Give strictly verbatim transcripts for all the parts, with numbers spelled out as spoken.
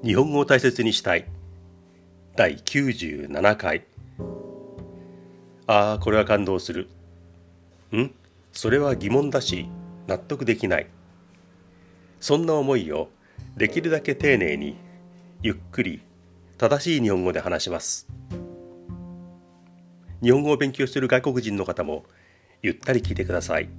日本語を大切にしたいだいきゅうじゅうななかい。ああ、これは感動する。んそれは疑問だし納得できない。そんな思いをできるだけ丁寧にゆっくり正しい日本語で話します。日本語を勉強している外国人の方もゆったり聞いてください。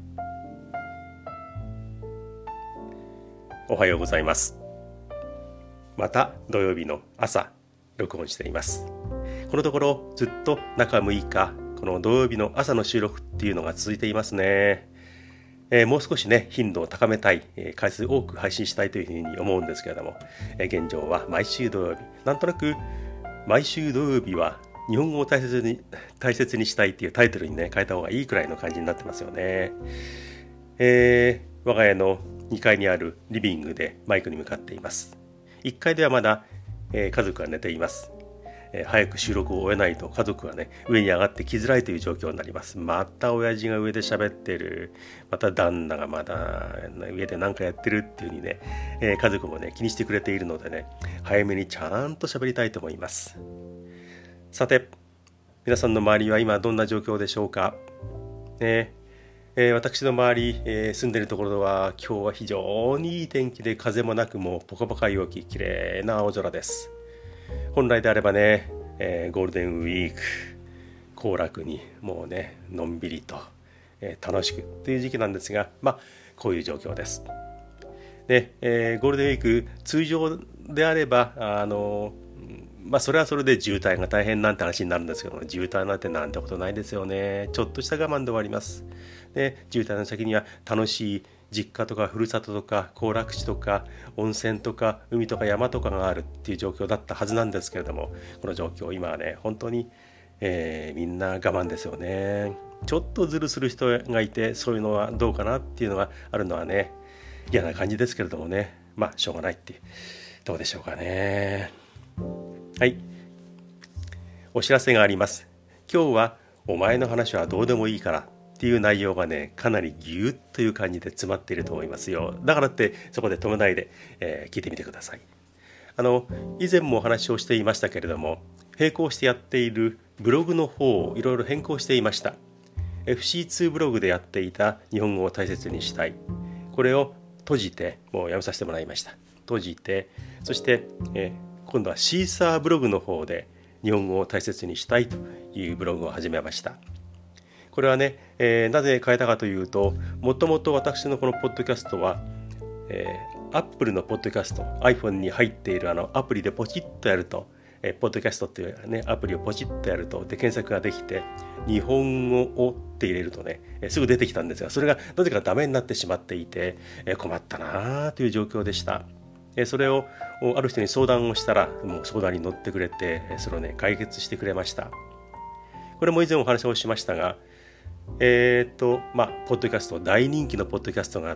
おはようございます。また土曜日の朝録音しています。このところずっと中むいかこの土曜日の朝の収録っていうのが続いていますね。えー、もう少しね頻度を高めたい、えー、回数多く配信したいというふうに思うんですけれども、えー、現状は毎週土曜日、なんとなく毎週土曜日は日本語を大切に大切にしたいっていうタイトルにね変えた方がいいくらいの感じになってますよね。えー、我が家のにかいにあるリビングでマイクに向かっています。いっかいではまだ、えー、家族は寝ています。えー、早く収録を終えないと家族はね上に上がってきづらいという状況になります。また親父が上で喋ってる、また旦那がまだ上で何かやってるっていう風にね、えー、家族もね気にしてくれているのでね早めにちゃんと喋りたいと思います。さて皆さんの周りは今どんな状況でしょうか。ねえー、私の周り、えー、住んでいるところは今日は非常にいい天気で風もなくもうポカポカ陽気、綺麗な青空です。本来であればね、えー、ゴールデンウィーク行楽にもうねのんびりと、えー、楽しくという時期なんですが、まあこういう状況です。で、えー、ゴールデンウィーク通常であればあのまあそれはそれで渋滞が大変なんて話になるんですけども、渋滞なんてなんてことないですよね。ちょっとした我慢で終わります。で、渋滞の先には楽しい実家とかふるさととか行楽地とか温泉とか海とか山とかがあるっていう状況だったはずなんですけれども、この状況今はね本当に、えー、みんな我慢ですよね。ちょっとズルする人がいてそういうのはどうかなっていうのがあるのはね嫌な感じですけれどもね、まあしょうがないってどうでしょうかね。はい、お知らせがあります。今日はお前の話はどうでもいいからっていう内容がねかなりギュッという感じで詰まっていると思いますよ。だからってそこで止めないで、えー、聞いてみてください。あの以前もお話をしていましたけれども、並行してやっているブログの方をいろいろ変更していました。 エフシーツー ブログでやっていた日本語を大切にしたい、これを閉じてもうやめさせてもらいました。閉じて、そして、えー今度はシーサーブログの方で日本語を大切にしたいというブログを始めました。これはね、えー、なぜ変えたかというと、もともと私のこのポッドキャストは、えー、Apple のポッドキャスト、iPhone に入っているあのアプリでポチッとやると、えー、ポッドキャストっていうねアプリをポチッとやるとで検索ができて、日本語をって入れるとね、えー、すぐ出てきたんですが、それがなぜかダメになってしまっていて、えー、困ったなという状況でした。それをある人に相談をしたら、もう相談に乗ってくれて、それをね解決してくれました。これも以前お話をしましたが、えー、っとまあポッドキャスト、大人気のポッドキャストがあって、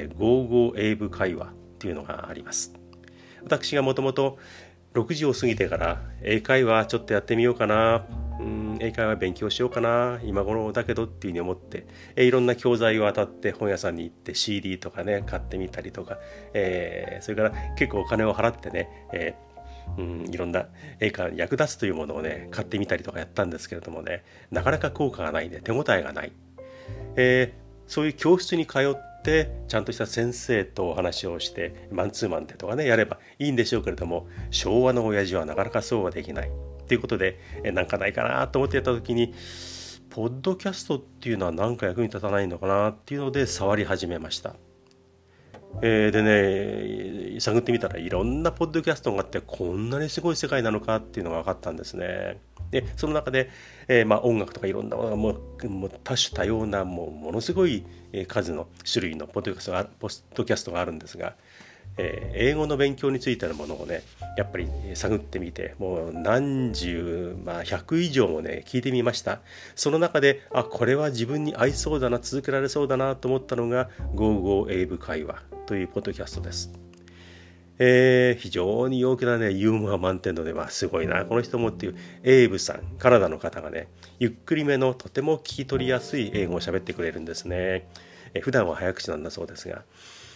ゴーゴー英語会話っていうのがあります。私がもともとろくじを過ぎてから英会話ちょっとやってみようかな、うん英会話勉強しようかな今頃だけどっていうふうに思って、えいろんな教材を当たって本屋さんに行って シーディー とかね買ってみたりとか、えー、それから結構お金を払ってね、えー、うんいろんな英会話に役立つというものをね買ってみたりとかやったんですけれどもね、なかなか効果がないんで手応えがない、えー、そういう教室に通ってちゃんとした先生とお話をしてマンツーマンでとかねやればいいんでしょうけれども、昭和の親父はなかなかそうはできないということで、えなんかないかなと思ってやった時に、ポッドキャストっていうのは何か役に立たないのかなっていうので触り始めました。えー、でね探ってみたらいろんなポッドキャストがあって、こんなにすごい世界なのかっていうのが分かったんですね。でその中で、えーまあ、音楽とかいろんなもうもう多種多様なもうものすごい数の種類のポッドキャストがポッドキャストがあるんですが、えー、英語の勉強についてのものをねやっぱり探ってみて、もう何十、まあ、ひゃく以上もね聞いてみました。その中であこれは自分に合いそうだな、続けられそうだなと思ったのがゴーゴー英語会話というポッドキャストです。えー、非常に陽気なねユーモア満点ので、まあ、すごいなこの人もっていうエイブさん、カナダの方がねゆっくりめのとても聞き取りやすい英語を喋ってくれるんですね。えー、普段は早口なんだそうですが、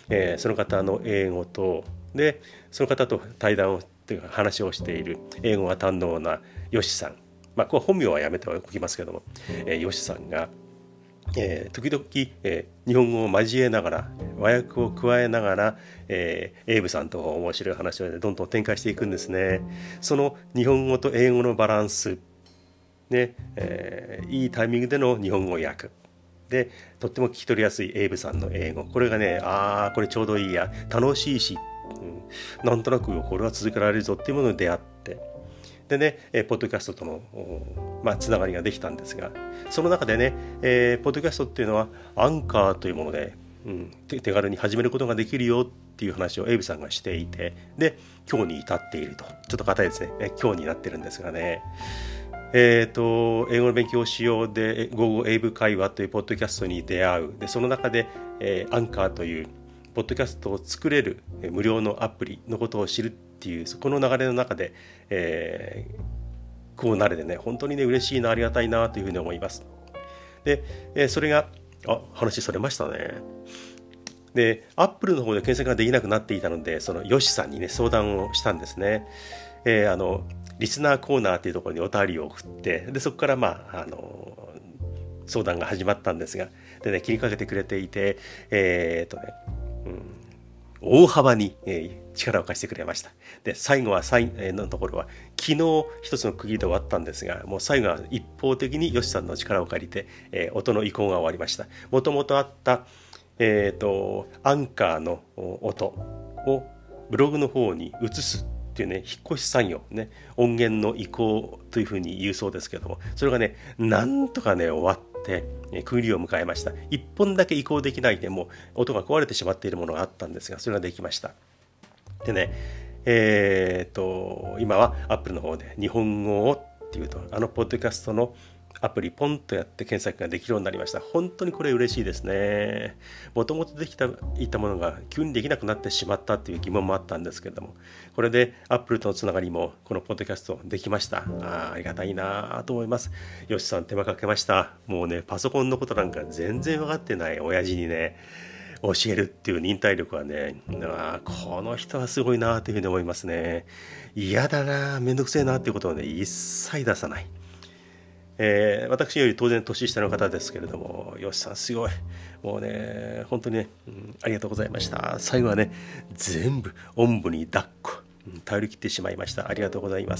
えー、その方の英語とでその方と対談をというか話をしている英語が堪能なヨシさん、まあこれ本名はやめておきますけども、えー、ヨシさんが、えー、時々、えー、日本語を交えながら和訳を加えながら、えー、エイブさんと面白い話を、ね、どんどん展開していくんですね。その日本語と英語のバランスね、えー、いいタイミングでの日本語訳でとっても聞き取りやすいエイブさんの英語、これがね、ああこれちょうどいいや、楽しいし、うん、なんとなくこれは続けられるぞっていうものに出会って、でね、えー、ポッドキャストとの、まあ、つながりができたんですが、その中でね、えー、ポッドキャストっていうのはアンカーというもので、うん、手軽に始めることができるよっていう話をエイブさんがしていて、で今日に至っていると、ちょっと硬いですね、え今日になってるんですがね、えーと、英語の勉強をしようで、午後英語会話というポッドキャストに出会う。で、その中で、えー、アンカーというポッドキャストを作れる無料のアプリのことを知るっていう、そこの流れの中で、えー、こうなれてね、本当にね、嬉しいな、ありがたいなというふうに思います。で、えー、それが、あ、話それましたね。で、アップルの方で検索ができなくなっていたので、そのヨシさんにね、相談をしたんですね。えー、あの、リスナーコーナーというところにお便りを送って、でそこからまああの相談が始まったんですが、でね、気にかけてくれていて、えー、っとね、うん、大幅に、えー、力を貸してくれました。で最後は最のところは昨日一つの区切りで終わったんですが、もう最後は一方的にヨシさんの力を借りて、えー、音の移行が終わりました。もともとあった、えー、とアンカーの音をブログの方に移すっていうね、引っ越し作業ね、音源の移行というふうに言うそうですけども、それがね、なんとかね終わって、ね、区切りを迎えました。一本だけ移行できないでも音が壊れてしまっているものがあったんですが、それができました。でね、えー、と今は Apple の方で日本語をっていうと、あのポッドキャストのアプリポンとやって検索ができるようになりました。本当にこれ嬉しいですね。もともとできていたものが急にできなくなってしまったという疑問もあったんですけれども、これで Apple とのつながりもこのポッドキャストできました。あ, ありがたいなと思います。よしさん手間かけました。もうね、パソコンのことなんか全然分かってない親父にね教えるっていう忍耐力はね、あこの人はすごいなというふうに思いますね。嫌だな、めんどくせえなっていうことをね一切出さない。えー、私より当然年下の方ですけれども、よしさんすごい、もうね本当にね、うん、ありがとうございました。最後はね全部おんぶに抱っこ、うん、頼り切ってしまいました。ありがとうございます。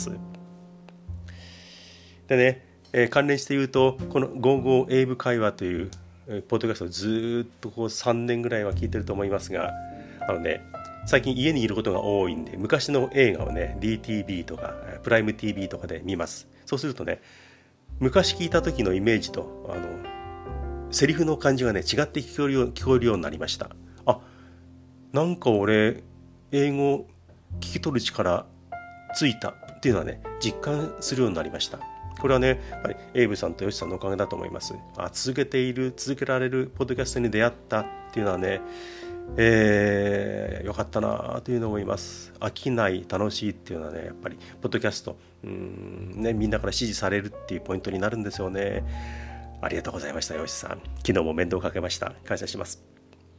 でね、えー、関連して言うと、このゴーゴー英語会話というポッドキャストをずっとこうさんねんぐらいは聞いてると思いますが、あのね最近家にいることが多いんで、昔の映画をね ディーティービー とかプライム ティービー とかで見ます。そうするとね、昔聞いた時のイメージとあのセリフの感じがね違って聞こえるよう、聞こえるようになりました。あ、なんか俺英語聞き取る力ついたっていうのはね実感するようになりました。これはねやっぱりエイブさんとヨシさんのおかげだと思います。あ、続けている続けられるポッドキャストに出会ったっていうのはね、えー、よかったなというのを思います。飽きない楽しいっていうのはねやっぱりポッドキャストうーん、ね、みんなから支持されるっていうポイントになるんですよね。ありがとうございました、よしさん。昨日も面倒をかけました。感謝します。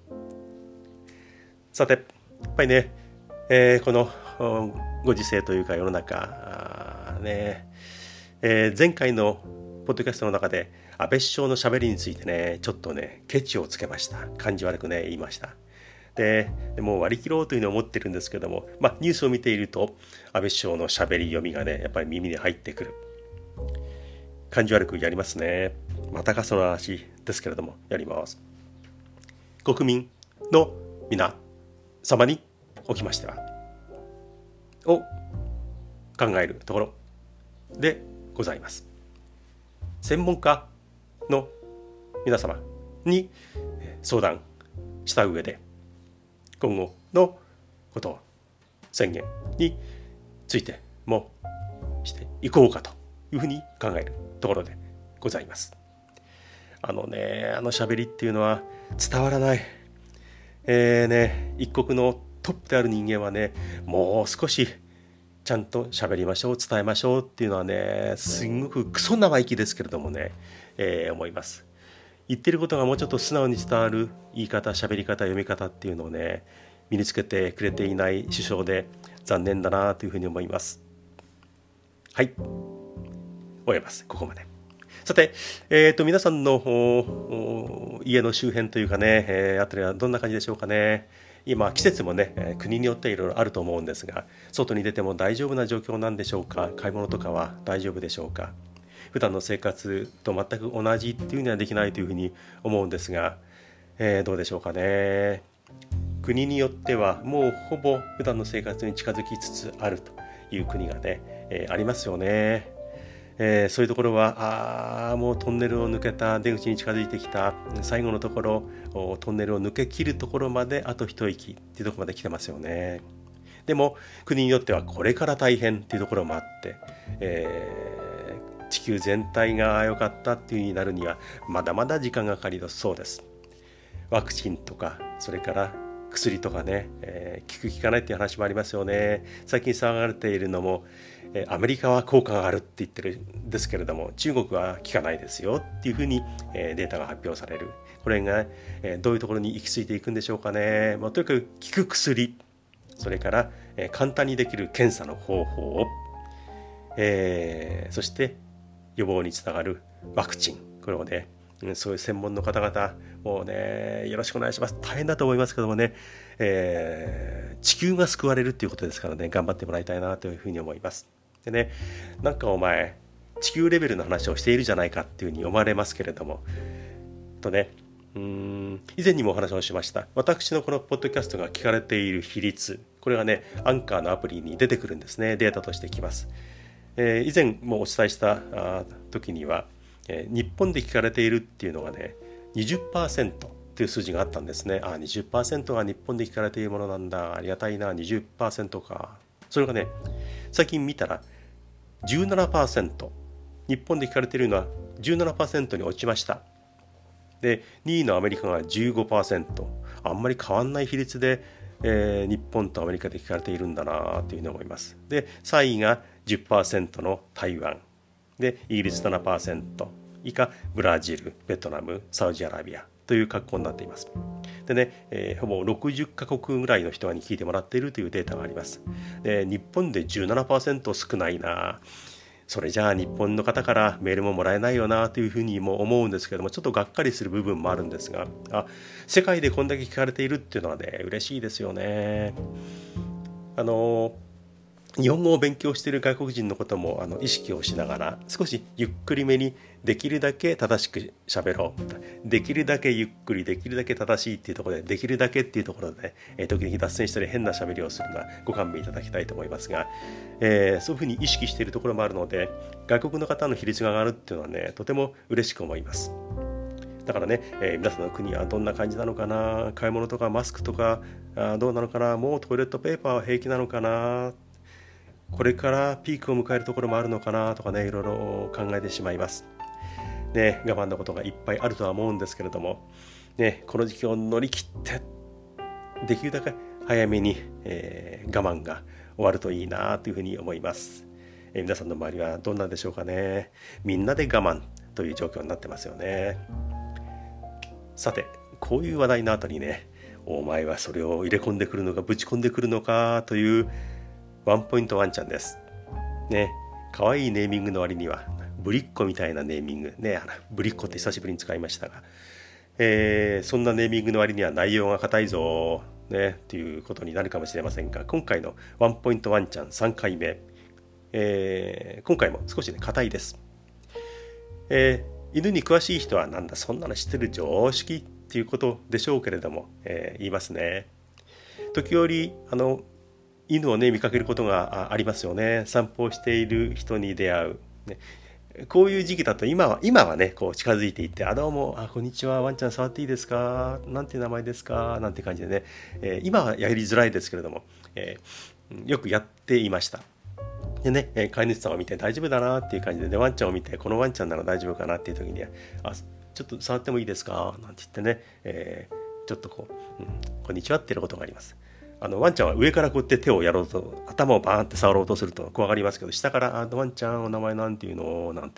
さてやっぱりね、えー、このご時世というか世の中ね、えー、前回のポッドキャストの中で安倍首相のしゃべりについてねちょっとねケチをつけました。感じ悪くね言いました。でもう割り切ろうというふうに思ってるんですけども、まあ、ニュースを見ていると安倍首相のしゃべり読みがねやっぱり耳に入ってくる。感じ悪くやりますね。またかその話ですけれどもやります。国民の皆様におきましてはを考えるところでございます。専門家の皆様に相談した上で今後のことを宣言についてもしていこうかというふうに考えるところでございます。あのね、あの喋りっていうのは伝わらない。えーね、一国のトップである人間はね、もう少しちゃんと喋りましょう、伝えましょうっていうのはね、すごくクソ生意気ですけれどもね、えー、思います。 言ってることがもうちょっと素直に伝わる言い方、喋り方、読み方っていうのをね身につけてくれていない首相で残念だなというふうに思います。はい、終えます。ここまで。さて、えー、と皆さんの家の周辺というかね、えー、あたりはどんな感じでしょうかね。今季節もね国によっていろいろあると思うんですが、外に出ても大丈夫な状況なんでしょうか。買い物とかは大丈夫でしょうか。普段の生活と全く同じっていうにはできないというふうに思うんですが、えー、どうでしょうかね。国によってはもうほぼ普段の生活に近づきつつあるという国がね、えー、ありますよね。えー、そういうところはあもうトンネルを抜けた出口に近づいてきた最後のところ、トンネルを抜け切るところまであと一息っていうところまで来てますよね。でも国によってはこれから大変っていうところもあって、えー、地球全体が良かったっていう風になるにはまだまだ時間がかかりそうです。ワクチンとかそれから薬とかね、えー、効く効かないっていう話もありますよね。最近騒がれているのもアメリカは効果があるって言ってるんですけれども、中国は効かないですよっていうふうにデータが発表される。これがどういうところに行き着いていくんでしょうかね。まあ、とにかく効く薬、それから簡単にできる検査の方法を、えー、そして予防につながるワクチン、これをねそういう専門の方々もうねよろしくお願いします。大変だと思いますけどもね、えー、地球が救われるっていうことですからね、頑張ってもらいたいなというふうに思います。でね、なんかお前地球レベルの話をしているじゃないかっていうふうに思われますけれどもとね、うーん以前にもお話をしました。私のこのポッドキャストが聞かれている比率、これがねアンカーのアプリに出てくるんですね。データとしてきます。えー、以前もお伝えした時には、えー、日本で聞かれているっていうのがね にじゅっパーセント っていう数字があったんですね。あ にじゅっパーセント が日本で聞かれているものなんだ、ありがたいな。 にじゅっパーセント か。それがね最近見たら じゅうななパーセント、 日本で聞かれているのは じゅうななパーセント に落ちました。でにいのアメリカが じゅうごパーセント、 あんまり変わんない比率で、えー、日本とアメリカで聞かれているんだなというふうに思います。でさんいが じゅっパーセント の台湾で、イギリス ななパーセント 以下ブラジル、ベトナム、サウジアラビアという格好になっています。でね、えー、ほぼろくじゅっカ国ぐらいの人に聞いてもらっているというデータがあります。で日本で じゅうななパーセント 少ないな、それじゃあ日本の方からメールももらえないよなというふうにも思うんですけども、ちょっとがっかりする部分もあるんですが、あ世界でこんだけ聞かれているっていうのはね嬉しいですよね。あの日本語を勉強している外国人のこともあの意識をしながら、少しゆっくりめにできるだけ正しく喋ろう、できるだけゆっくり、できるだけ正しいっていうところで、できるだけっていうところでね、えー、時々脱線したり変な喋りをするのはご勘弁いただきたいと思いますが、えー、そういうふうに意識しているところもあるので、外国の方の比率が上がるっていうのはねとても嬉しく思います。だからね、えー、皆さんの国はどんな感じなのかな、買い物とかマスクとかあどうなのかな、もうトイレットペーパーは平気なのかな、これからピークを迎えるところもあるのかなとかね、いろいろ考えてしまいます。ね、我慢のことがいっぱいあるとは思うんですけれども、ね、この時期を乗り切ってできるだけ早めに、えー、我慢が終わるといいなというふうに思います。えー、皆さんの周りはどんなんでしょうかね。みんなで我慢という状況になってますよね。さて、こういう話題の後にね、お前はそれを入れ込んでくるのかぶち込んでくるのかというワンポイントワンちゃんですね。可愛いネーミングの割にはぶりっ子みたいなネーミングね、あのぶりっ子って久しぶりに使いましたが、えー、そんなネーミングの割には内容が硬いぞねということになるかもしれませんが、今回のワンポイントワンちゃんさんかいめ、えー、今回も少しね硬いです。えー、犬に詳しい人はなんだそんなの知ってる常識っていうことでしょうけれども、えー、言いますね。時折あの犬をね見かけることがありますよね。散歩をしている人に出会う、ね、こういう時期だと今は今はねこう近づいていって、あどうも、あこんにちは、ワンちゃん触っていいですか、なんて名前ですかなんて感じでね、えー、今はやりづらいですけれども、えー、よくやっていました。でね、えー、飼い主さんを見て大丈夫だなっていう感じで、ね、ワンちゃんを見てこのワンちゃんなら大丈夫かなっていう時には、あちょっと触ってもいいですかなんて言ってね、えー、ちょっとこう、うん、こんにちはっていうことがあります。あのワンちゃんは上からこうやって手をやろうと、頭をバーンって触ろうとすると怖がりますけど、下からあワンちゃんお名前なんていうのなんてね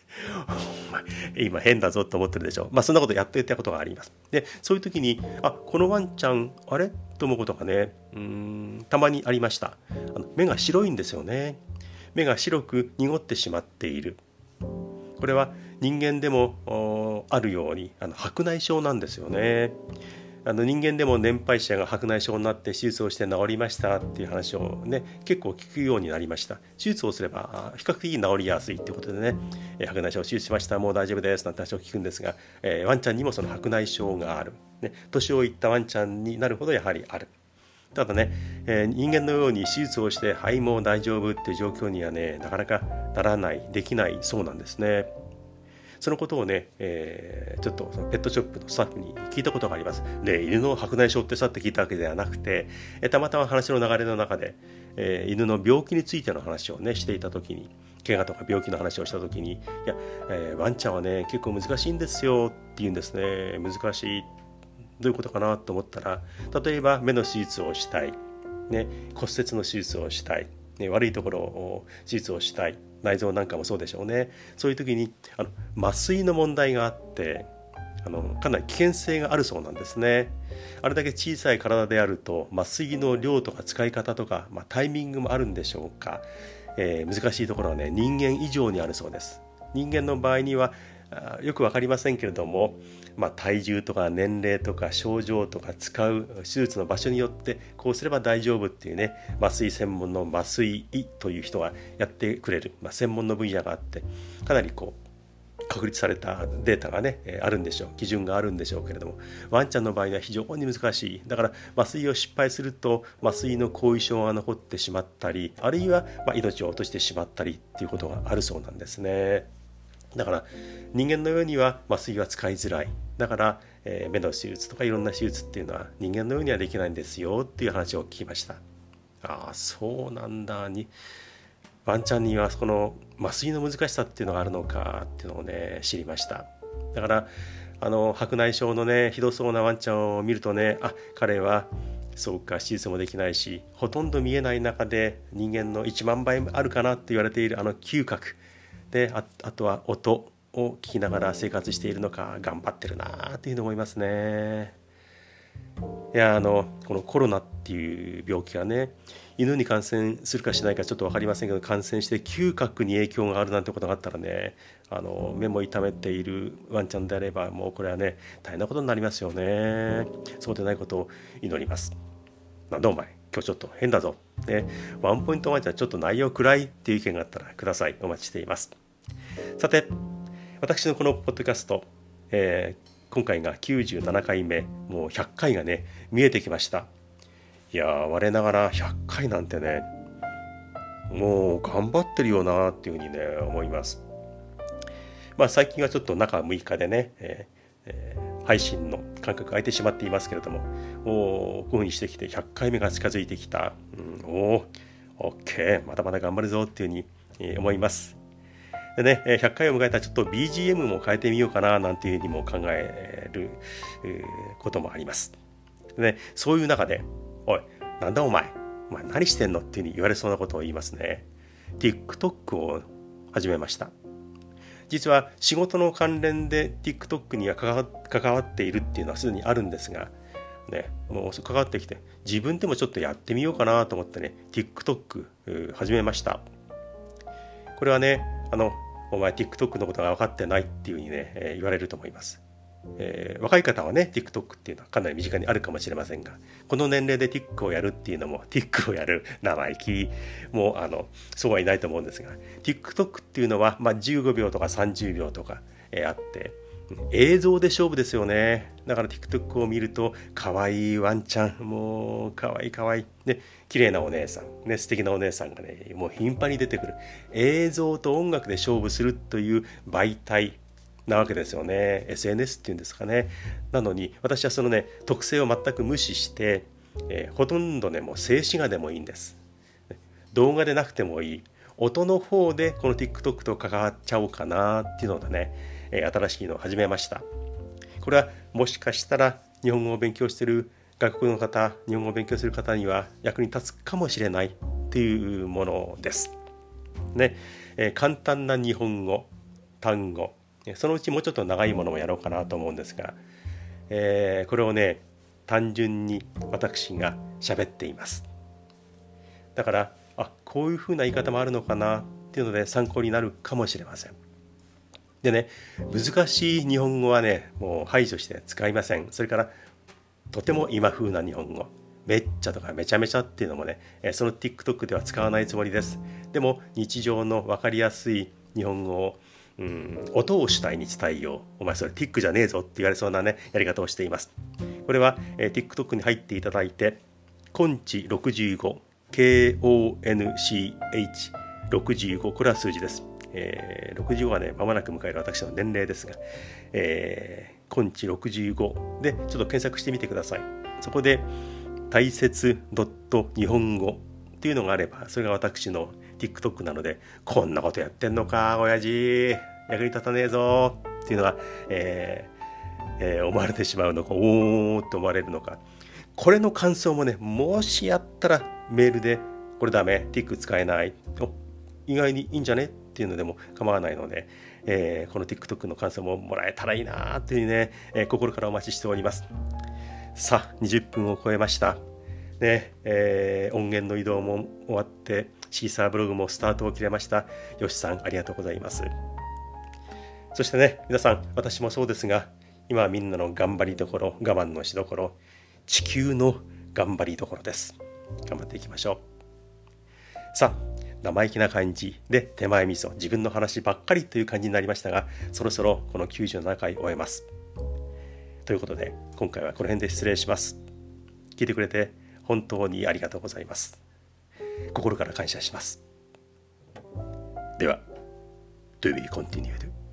今変だぞと思ってるでしょ。まあそんなことやっていたことがあります。で、そういう時に、あ、このワンちゃん、あれと思うことがね、うーん、たまにありました。あの目が白いんですよね。目が白く濁ってしまっている。これは人間でもあるようにあの白内障なんですよね。あの人間でも年配者が白内障になって手術をして治りましたっていう話をね結構聞くようになりました。手術をすれば比較的治りやすいということでね、白内障を手術しました、もう大丈夫ですなんて話を聞くんですが、えー、ワンちゃんにもその白内障がある、ね、年をいったワンちゃんになるほどやはりある。ただね、えー、人間のように手術をしてはいもう大丈夫っていう状況にはねなかなかならない、できないそうなんですね。そのことをね、えー、ちょっとそのペットショップのスタッフに聞いたことがあります。で、犬の白内障ってさって聞いたわけではなくて、えたまたま話の流れの中で、えー、犬の病気についての話をねしていたときに、怪我とか病気の話をしたときに、いや、えー、ワンちゃんはね結構難しいんですよって言うんですね。難しい。どういうことかなと思ったら、例えば目の手術をしたい、ね、骨折の手術をしたい、ね、悪いところを手術をしたい、内臓なんかもそうでしょうね。そういう時にあの麻酔の問題があってあのかなり危険性があるそうなんですね。あれだけ小さい体であると麻酔の量とか使い方とか、まあ、タイミングもあるんでしょうか、えー、難しいところはね人間以上にあるそうです。人間の場合にはよく分かりませんけれども、まあ、体重とか年齢とか症状とか使う手術の場所によってこうすれば大丈夫っていうね、麻酔専門の麻酔医という人がやってくれる、まあ、専門の分野があって、かなりこう確立されたデータがねあるんでしょう、基準があるんでしょうけれども、ワンちゃんの場合には非常に難しい。だから麻酔を失敗すると麻酔の後遺症が残ってしまったり、あるいはまあ命を落としてしまったりっていうことがあるそうなんですね。だから人間のようには麻酔は使いづらい。だから、えー、目の手術とかいろんな手術っていうのは人間のようにはできないんですよっていう話を聞きました。ああ、そうなんだに。ワンちゃんにはこの麻酔の難しさっていうのがあるのかっていうのをね知りました。だからあの白内障のねひどそうなワンちゃんを見るとね、あ、彼はそうか手術もできないし、ほとんど見えない中で人間のいちまんばいあるかなって言われているあの嗅覚で、 あ, あとは音を聞きながら生活しているのか、頑張ってるなというふうに思いますね。いや、あのこのコロナっていう病気がね犬に感染するかしないかちょっと分かりませんけど、感染して嗅覚に影響があるなんてことがあったらね、あの目も痛めているワンちゃんであればもうこれはね大変なことになりますよね。そうでないことを祈ります。なんだお前今日ちょっと変だぞ、ね、ワンポイントワンちゃんちょっと内容暗いっていう意見があったらください。お待ちしています。さて、私のこのポッドキャスト、えー、今回がきゅうじゅうななかいめ、もうひゃっかいがね見えてきました。いやー、我ながらひゃっかいなんてねもう頑張ってるよなっていうふうにね思います。まあ最近はちょっと中むいかでね、えーえー配信の間隔空いてしまっていますけれども、おこういうふうにしてきてひゃっかいめが近づいてきた、うん、おー OK まだまだ頑張るぞっていうふうに、えー、思います。でね、ひゃっかいを迎えたらちょっと ビージーエム も変えてみようかななんていうふうにも考える、えー、こともあります。でね、そういう中で、おいなんだお前お前何してんのっていうふうに言われそうなことを言いますね。 TikTok を始めました。実は仕事の関連で TikTok には関わっているっていうのはすでにあるんですが、ね、もう関わってきて自分でもちょっとやってみようかなと思ってね TikTok 始めました。これはね、あのお前 TikTok のことが分かってないっていうふうにね、えー、言われると思います。えー、若い方はね TikTok っていうのはかなり身近にあるかもしれませんが、この年齢で Tik をやるっていうのも Tik をやる生意気もうあのそうはいないと思うんですが、 TikTok っていうのは、まあ、じゅうごびょうとかさんじゅうびょうとか、えー、あって映像で勝負ですよね。だから TikTok を見ると可愛いワンちゃん、もう可愛い可愛いで綺麗なお姉さん、ね、素敵なお姉さんがねもう頻繁に出てくる、映像と音楽で勝負するという媒体なわけですよね。 エスエヌエス っていうんですかね。なのに私はそのね特性を全く無視して、えー、ほとんどねもう静止画でもいいんです。動画でなくてもいい、音の方でこの TikTok と関わっちゃおうかなっていうのでね、えー、新しいのを始めました。これはもしかしたら日本語を勉強している外国の方、日本語を勉強する方には役に立つかもしれないっていうものですね。えー、簡単な日本語単語、そのうちもうちょっと長いものもやろうかなと思うんですが、えー、これをね単純に私が喋っています。だからあこういうふうな言い方もあるのかなっていうので参考になるかもしれません。でね、難しい日本語はねもう排除して使いません。それからとても今風な日本語、めっちゃとかめちゃめちゃっていうのもね、その TikTok では使わないつもりです。でも日常の分かりやすい日本語を、うん、音を主体に伝えよう。お前それ Tik じゃねえぞって言われそうなねやり方をしています。これは、えー、TikTok に入っていただいて、コンチろくじゅうご、ケーオーエヌシーエイチろくじゅうご、これは数字です。えー、ろくじゅうごはね間もなく迎える私の年齢ですが、えー、コンチろくじゅうごでちょっと検索してみてください。そこで大切日本語っていうのがあれば、それが私の TikTok なので、こんなことやってんのか親父役に立たねえぞっていうのが、えーえー、思われてしまうのか、おーって思われるのか、これの感想もねもしやったらメールでこれダメ Tik 使えない、お意外にいいんじゃねっていうのでも構わないので、えー、この TikTok の感想ももらえたらいいなっていうね、えー、心からお待ちしております。さあにじゅっぷんを超えましたね、えー、音源の移動も終わってシーサーブログもスタートを切れました。よしさんありがとうございます。そしてね皆さん、私もそうですが、今はみんなの頑張りどころ、我慢のしどころ、地球の頑張りどころです。頑張っていきましょう。さあ生意気な感じで手前味噌、自分の話ばっかりという感じになりましたが、そろそろこのきゅうじゅうななかい終えます。ということで今回はこの辺で失礼します。聞いてくれて本当にありがとうございます。心から感謝します。では、To be continued。